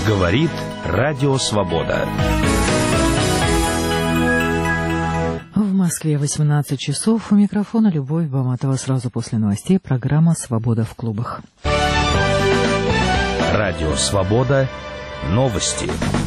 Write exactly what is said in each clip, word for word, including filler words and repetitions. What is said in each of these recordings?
Говорит Радио Свобода. В Москве восемнадцать часов. У микрофона Любовь Баматова. Сразу после новостей программа «Свобода в клубах». Радио Свобода. Новости.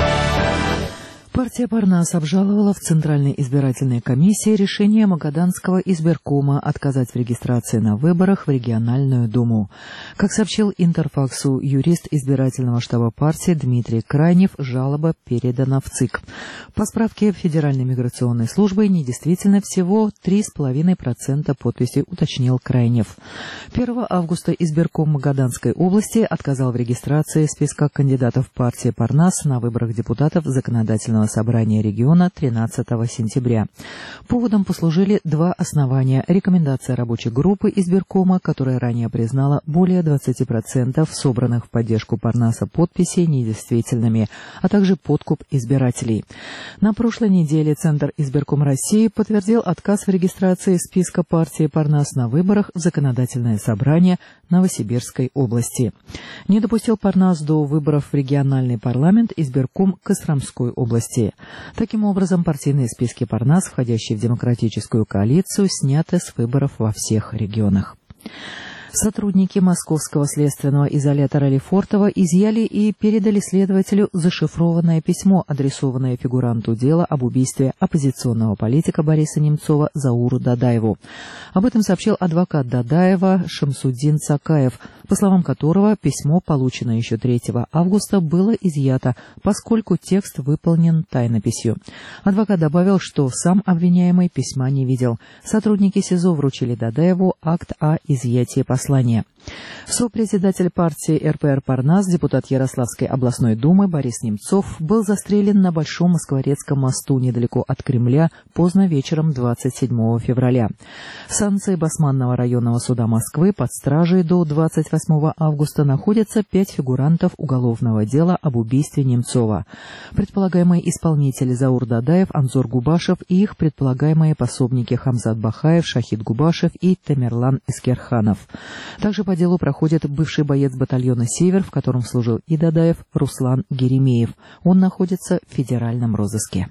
Партия Парнас обжаловала в Центральной избирательной комиссии решение Магаданского избиркома отказать в регистрации на выборах в региональную думу. Как сообщил Интерфаксу юрист избирательного штаба партии Дмитрий Крайнев, жалоба передана в ЦИК. По справке Федеральной миграционной службы недействительно всего три целых пять десятых процента подписей, уточнил Крайнев. первого августа избирком Магаданской области отказал в регистрации списка кандидатов партии Парнас на выборах депутатов законодательного собрания региона тринадцатого сентября. Поводом послужили два основания. Рекомендация рабочей группы избиркома, которая ранее признала более двадцати процентов собранных в поддержку Парнаса подписей недействительными, а также подкуп избирателей. На прошлой неделе Центр избирком России подтвердил отказ в регистрации списка партии Парнас на выборах в законодательное собрание Новосибирской области. Не допустил Парнас до выборов в региональный парламент избирком Костромской области. Таким образом, партийные списки Парнас, входящие в демократическую коалицию, сняты с выборов во всех регионах. Сотрудники московского следственного изолятора Лефортово изъяли и передали следователю зашифрованное письмо, адресованное фигуранту дела об убийстве оппозиционного политика Бориса Немцова Зауру Дадаеву. Об этом сообщил адвокат Дадаева Шамсуддин Цакаев, по словам которого письмо, полученное еще третьего августа, было изъято, поскольку текст выполнен тайнописью. Адвокат добавил, что сам обвиняемый письма не видел. Сотрудники СИЗО вручили Дадаеву акт о изъятии послания. Сопредседатель партии эр пэ эр Парнас, депутат Ярославской областной думы Борис Немцов был застрелен на Большом Москворецком мосту недалеко от Кремля поздно вечером двадцать седьмого февраля. В санкции Басманного районного суда Москвы под стражей до двадцать восьмого августа находятся пять фигурантов уголовного дела об убийстве Немцова. Предполагаемые исполнители Заур Дадаев, Анзор Губашев и их предполагаемые пособники Хамзат Бахаев, Шахид Губашев и Тамерлан Искерханов. Также по делу проходит бывший боец батальона «Север», в котором служил и Дадаев, Руслан Геремеев. Он находится в федеральном розыске.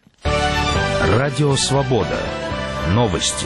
Радио Свобода. Новости.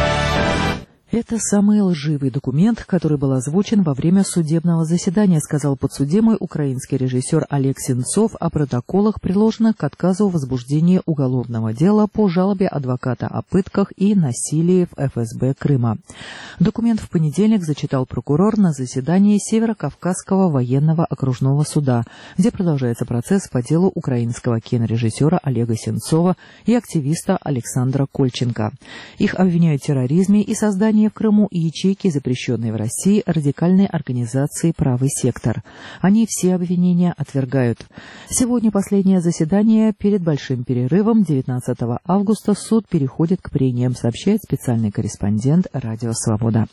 Это самый лживый документ, который был озвучен во время судебного заседания, сказал подсудимый украинский режиссер Олег Сенцов о протоколах, приложенных к отказу в возбуждении уголовного дела по жалобе адвоката о пытках и насилии в эф эс бэ Крыма. Документ в понедельник зачитал прокурор на заседании Северо-Кавказского военного окружного суда, где продолжается процесс по делу украинского кинорежиссера Олега Сенцова и активиста Александра Кольченко. Их обвиняют в терроризме и создании в Крыму ячейки, запрещенной в России, радикальной организации «Правый сектор». Они все обвинения отвергают. Сегодня последнее заседание перед большим перерывом. девятнадцатого августа суд переходит к прениям, сообщает специальный корреспондент «Радио Свобода».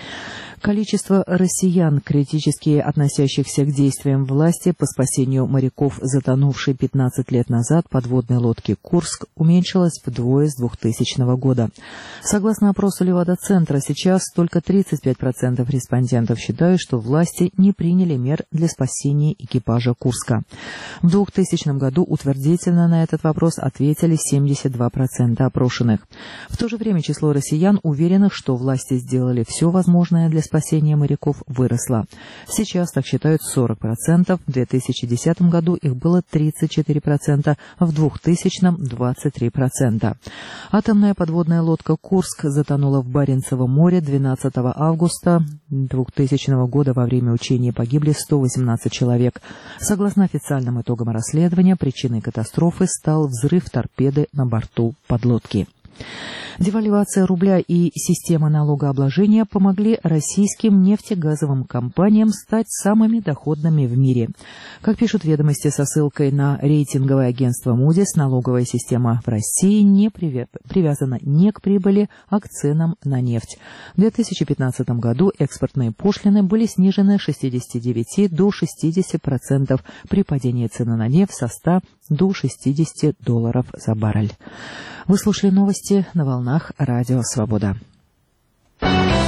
Количество россиян, критически относящихся к действиям власти по спасению моряков, затонувшей пятнадцать лет назад подводной лодки «Курск», уменьшилось вдвое с двухтысячного года. Согласно опросу Левада-центра, сейчас только тридцать пять процентов респондентов считают, что власти не приняли мер для спасения экипажа «Курска». В двухтысячном году утвердительно на этот вопрос ответили семьдесят два процента опрошенных. В то же время число россиян, уверенных, что власти сделали все возможное для спасения моряков, выросло. Сейчас так считают сорок процентов, в две тысячи десятом году их было тридцать четыре процента, в двухтысячном — двадцать три процента. Атомная подводная лодка «Курск» затонула в Баренцевом море двенадцатого августа двухтысячного года. Во время учений погибли сто восемнадцать человек. Согласно официальным итогам расследования, причиной катастрофы стал взрыв торпеды на борту подлодки. Девальвация рубля и система налогообложения помогли российским нефтегазовым компаниям стать самыми доходными в мире. Как пишут ведомости со ссылкой на рейтинговое агентство Moody's, налоговая система в России не привязана не к прибыли, а к ценам на нефть. В две тысячи пятнадцатом году экспортные пошлины были снижены с шестидесяти девяти до шестидесяти процентов, при падении цены на нефть со ста до шестидесяти долларов за баррель. Вы слушали новости на волнах Радио Свобода.